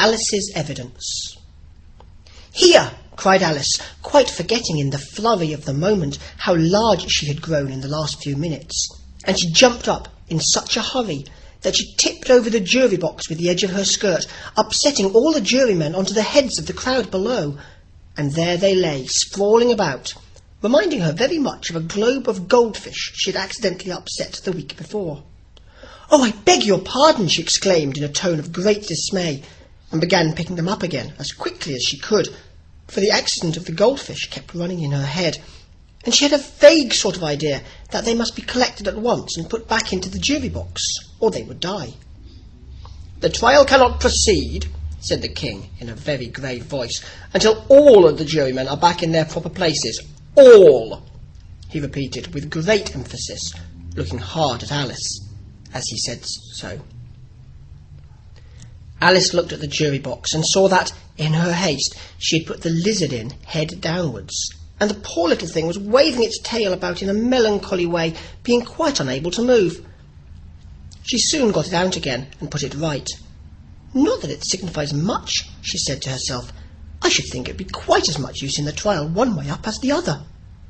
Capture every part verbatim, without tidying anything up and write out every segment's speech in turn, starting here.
Alice's evidence. "Here!" cried Alice, quite forgetting in the flurry of the moment how large she had grown in the last few minutes, and she jumped up in such a hurry that she tipped over the jury box with the edge of her skirt, upsetting all the jurymen onto the heads of the crowd below, and there they lay, sprawling about, reminding her very much of a globe of goldfish she had accidentally upset the week before. "Oh, I beg your pardon!" she exclaimed in a tone of great dismay, and began picking them up again as quickly as she could, for the accident of the goldfish kept running in her head, and she had a vague sort of idea that they must be collected at once and put back into the jury box, or they would die. "The trial cannot proceed," said the king in a very grave voice, "until all of the jurymen are back in their proper places. All," he repeated with great emphasis, looking hard at Alice as he said so. Alice looked at the jury box and saw that, in her haste, she had put the lizard in head downwards, and the poor little thing was waving its tail about in a melancholy way, being quite unable to move. She soon got it out again and put it right. "Not that it signifies much," she said to herself. "I should think it would be quite as much use in the trial one way up as the other."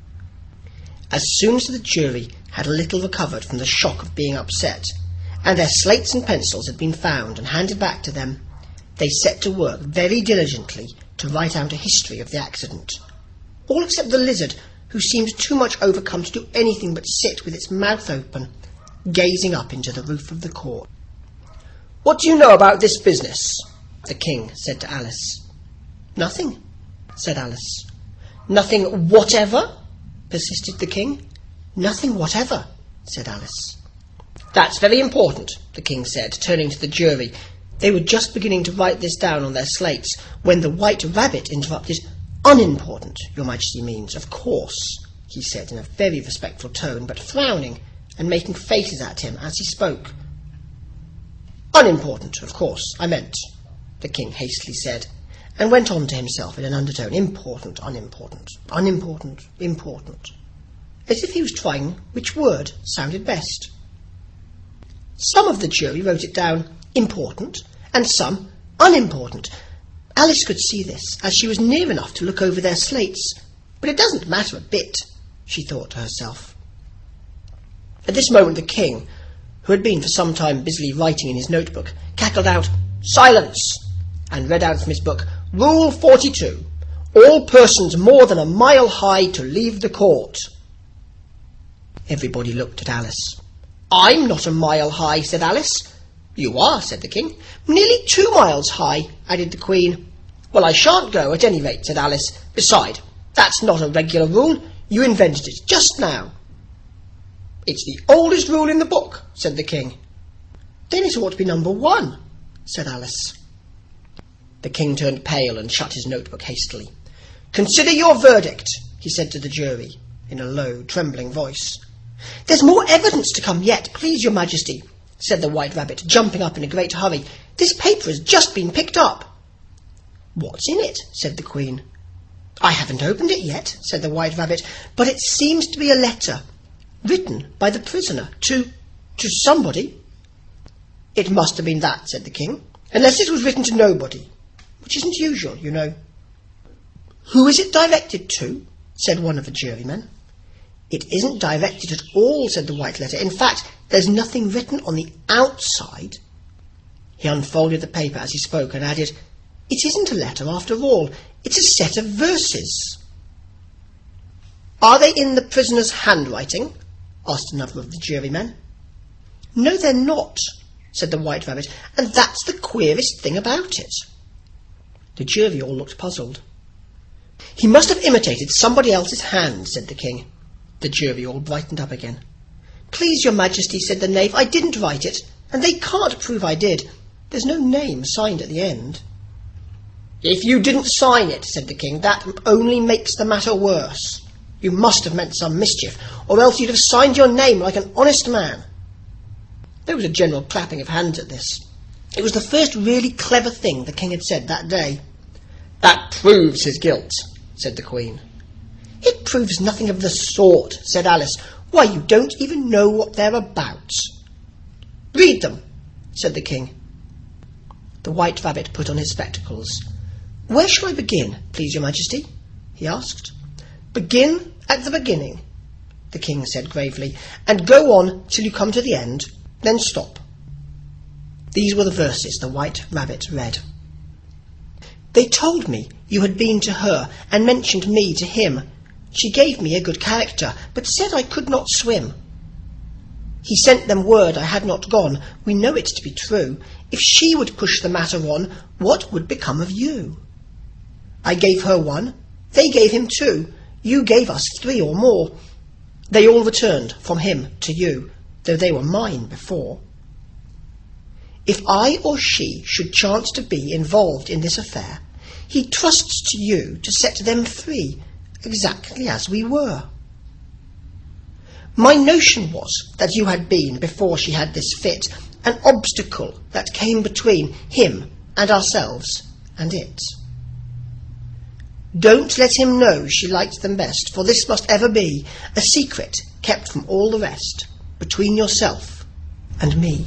As soon as the jury had a little recovered from the shock of being upset, and their slates and pencils had been found and handed back to them, they set to work very diligently to write out a history of the accident. All except the lizard, who seemed too much overcome to do anything but sit with its mouth open, gazing up into the roof of the court. "What do you know about this business?" the king said to Alice. "Nothing," said Alice. "Nothing whatever?" persisted the king. "Nothing whatever," said Alice. "That's very important," the king said, turning to the jury. They were just beginning to write this down on their slates when the White Rabbit interrupted. "Unimportant, your Majesty means, of course," he said in a very respectful tone, but frowning and making faces at him as he spoke. "Unimportant, of course, I meant," the king hastily said, and went on to himself in an undertone. "Important, unimportant, unimportant, important," as if he was trying which word sounded best. Some of the jury wrote it down important, and some unimportant. Alice could see this, as she was near enough to look over their slates, but it doesn't matter a bit, she thought to herself. At this moment the king, who had been for some time busily writing in his notebook, cackled out, "Silence!" and read out from his book, "Rule forty-two. All persons more than a mile high to leave the court." Everybody looked at Alice. "I'm not a mile high," said Alice. "You are," said the king. "Nearly two miles high," added the queen. "Well, I shan't go, at any rate," said Alice. "Beside, that's not a regular rule. You invented it just now." "It's the oldest rule in the book," said the king. "Then it ought to be number one," said Alice. The king turned pale and shut his notebook hastily. "Consider your verdict," he said to the jury, in a low, trembling voice. "There's more evidence to come yet, please your Majesty," said the White Rabbit, jumping up in a great hurry. "This paper has just been picked up." "What's in it?" said the queen. "I haven't opened it yet," said the White Rabbit, "but it seems to be a letter, written by the prisoner to... to somebody." "It must have been that," said the king, "unless it was written to nobody, which isn't usual, you know." "Who is it directed to?" said one of the jurymen. "It isn't directed at all," said the white letter. "In fact, there's nothing written on the outside." He unfolded the paper as he spoke and added, "It isn't a letter after all. It's a set of verses." "Are they in the prisoner's handwriting?" asked another of the jurymen. "No, they're not," said the White Rabbit, "and that's the queerest thing about it." The jury all looked puzzled. "He must have imitated somebody else's hand," said the king. The jury all brightened up again. "Please, your Majesty," said the knave, "I didn't write it, and they can't prove I did. There's no name signed at the end." "If you didn't sign it," said the king, "that only makes the matter worse. You must have meant some mischief, or else you'd have signed your name like an honest man." There was a general clapping of hands at this. It was the first really clever thing the king had said that day. "That proves his guilt," said the queen. "It proves nothing of the sort," said Alice. "Why, you don't even know what they're about." "Read them," said the king. The White Rabbit put on his spectacles. "Where shall I begin, please your Majesty?" he asked. "Begin at the beginning," the king said gravely, "and go on till you come to the end, then stop." These were the verses the White Rabbit read. "They told me you had been to her, and mentioned me to him. She gave me a good character, but said I could not swim. He sent them word I had not gone. We know it to be true. If she would push the matter on, what would become of you? I gave her one, they gave him two. You gave us three or more. They all returned from him to you, though they were mine before. If I or she should chance to be involved in this affair, he trusts to you to set them free, exactly as we were. My notion was that you had been, before she had this fit, an obstacle that came between him and ourselves and it. Don't let him know she liked them best, for this must ever be a secret kept from all the rest, between yourself and me."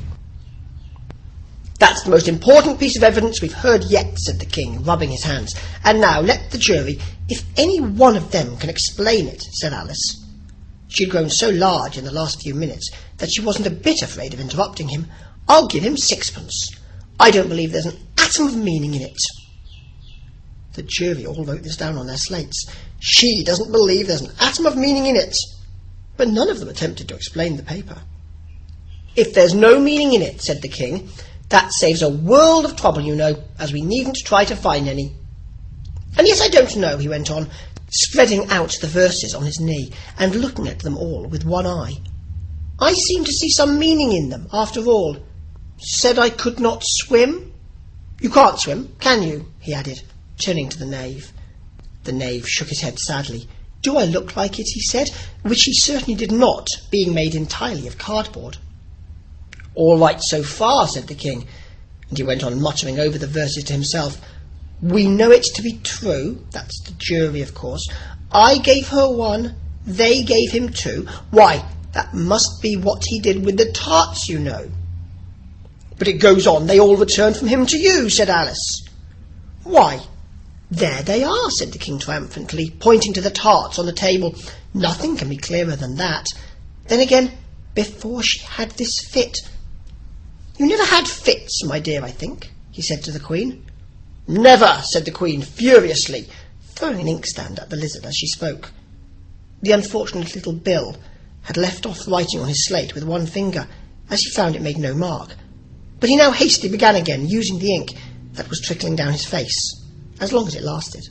"That's the most important piece of evidence we've heard yet," said the king, rubbing his hands. "And now let the jury, if any one of them can explain it," said Alice. She had grown so large in the last few minutes that she wasn't a bit afraid of interrupting him. "I'll give him sixpence. I don't believe there's an atom of meaning in it." The jury all wrote this down on their slates. She doesn't believe there's an atom of meaning in it. But none of them attempted to explain the paper. "If there's no meaning in it," said the king, "that saves a world of trouble, you know, as we needn't try to find any. And yet I don't know," he went on, spreading out the verses on his knee and looking at them all with one eye. "I seem to see some meaning in them, after all. Said I could not swim. You can't swim, can you?" he added, turning to the knave. The knave shook his head sadly. "Do I look like it?" he said, which he certainly did not, being made entirely of cardboard. "All right so far," said the king, and he went on muttering over the verses to himself. "We know it to be true," that's the jury, of course. "I gave her one, they gave him two. Why, that must be what he did with the tarts, you know." "But it goes on, they all returned from him to you," said Alice. "Why, there they are," said the king triumphantly, pointing to the tarts on the table. "Nothing can be clearer than that. Then again, before she had this fit." "You never had fits, my dear, I think," he said to the queen. "Never," said the queen furiously, throwing an inkstand at the lizard as she spoke. The unfortunate little Bill had left off writing on his slate with one finger, as he found it made no mark, but he now hastily began again, using the ink that was trickling down his face, as long as it lasted.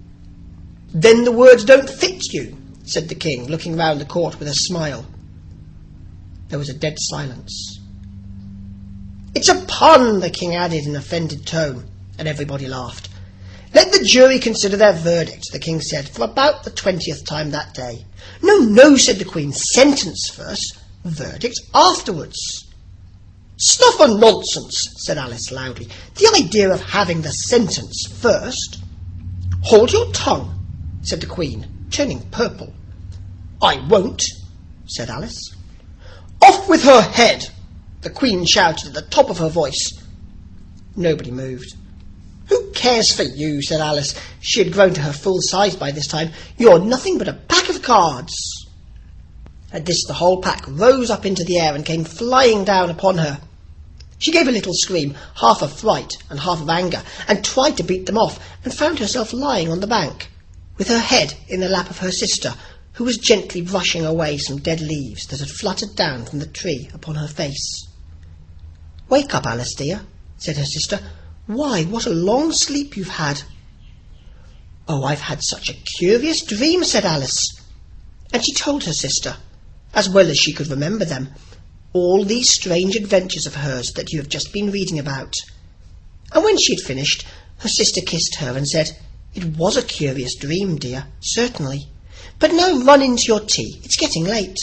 "Then the words don't fit you," said the king, looking round the court with a smile. There was a dead silence. "It's a pun," the king added in an offended tone, and everybody laughed. "Let the jury consider their verdict," the king said, for about the twentieth time that day. "No, no," said the queen. "Sentence first, verdict afterwards." "Stuff and nonsense," said Alice loudly. "The idea of having the sentence first." "Hold your tongue," said the queen, turning purple. "I won't," said Alice. "Off with her head," the queen shouted at the top of her voice. Nobody moved. "Who cares for you?" said Alice. She had grown to her full size by this time. "You're nothing but a pack of cards." At this the whole pack rose up into the air and came flying down upon her. She gave a little scream, half of fright and half of anger, and tried to beat them off, and found herself lying on the bank, with her head in the lap of her sister, who was gently brushing away some dead leaves that had fluttered down from the tree upon her face. "Wake up, Alice, dear," said her sister. "Why, what a long sleep you've had." "Oh, I've had such a curious dream," said Alice. And she told her sister, as well as she could remember them, all these strange adventures of hers that you have just been reading about. And when she had finished, her sister kissed her and said, "It was a curious dream, dear, certainly. But now run into your tea. It's getting late."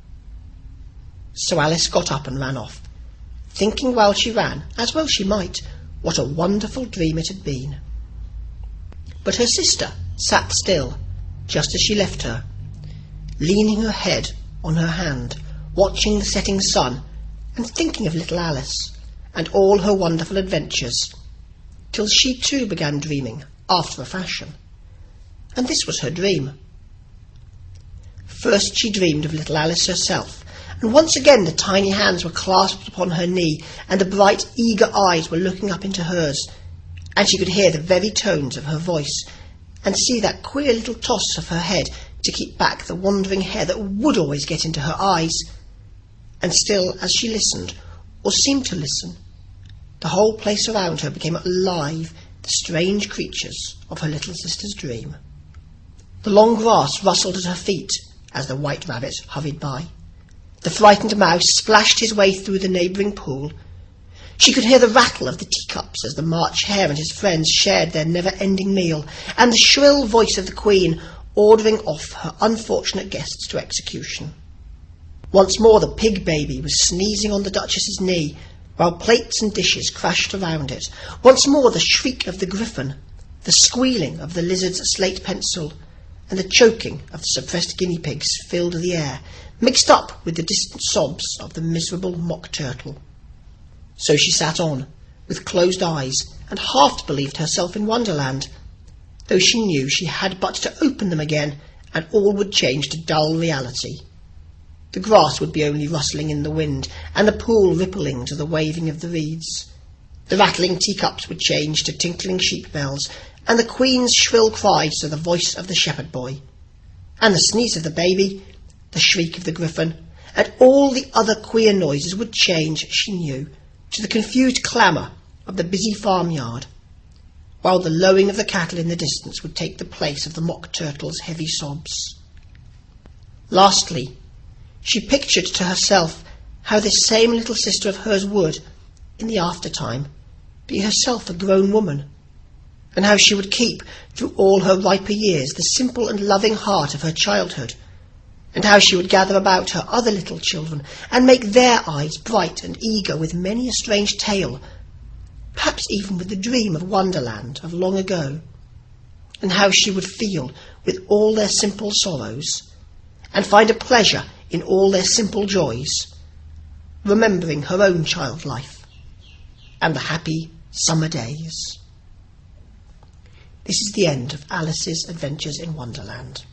So Alice got up and ran off, thinking while she ran, as well she might, what a wonderful dream it had been. But her sister sat still, just as she left her, leaning her head on her hand, watching the setting sun, and thinking of little Alice, and all her wonderful adventures, till she too began dreaming after a fashion. And this was her dream. First she dreamed of little Alice herself, and once again the tiny hands were clasped upon her knee, and the bright, eager eyes were looking up into hers, and she could hear the very tones of her voice, and see that queer little toss of her head to keep back the wandering hair that would always get into her eyes. And still, as she listened, or seemed to listen, the whole place around her became alive, the strange creatures of her little sister's dream. The long grass rustled at her feet as the white rabbit hurried by. The frightened mouse splashed his way through the neighbouring pool. She could hear the rattle of the teacups as the March Hare and his friends shared their never-ending meal, and the shrill voice of the Queen ordering off her unfortunate guests to execution. Once more the pig baby was sneezing on the Duchess's knee, while plates and dishes crashed around it. Once more the shriek of the griffin, the squealing of the lizard's slate pencil, and the choking of the suppressed guinea pigs filled the air, mixed up with the distant sobs of the miserable mock turtle. So she sat on, with closed eyes, and half believed herself in Wonderland, though she knew she had but to open them again, and all would change to dull reality. The grass would be only rustling in the wind, and the pool rippling to the waving of the reeds. The rattling teacups would change to tinkling sheep bells, and the Queen's shrill cries to the voice of the shepherd boy. And the sneeze of the baby, the shriek of the griffin, and all the other queer noises would change, she knew, to the confused clamour of the busy farmyard, while the lowing of the cattle in the distance would take the place of the mock turtle's heavy sobs. Lastly, she pictured to herself how this same little sister of hers would, in the aftertime, be herself a grown woman, and how she would keep, through all her riper years, the simple and loving heart of her childhood, and how she would gather about her other little children, and make their eyes bright and eager with many a strange tale, perhaps even with the dream of Wonderland of long ago, and how she would feel with all their simple sorrows, and find a pleasure in all their simple joys, remembering her own child life and the happy summer days. This is the end of Alice's Adventures in Wonderland.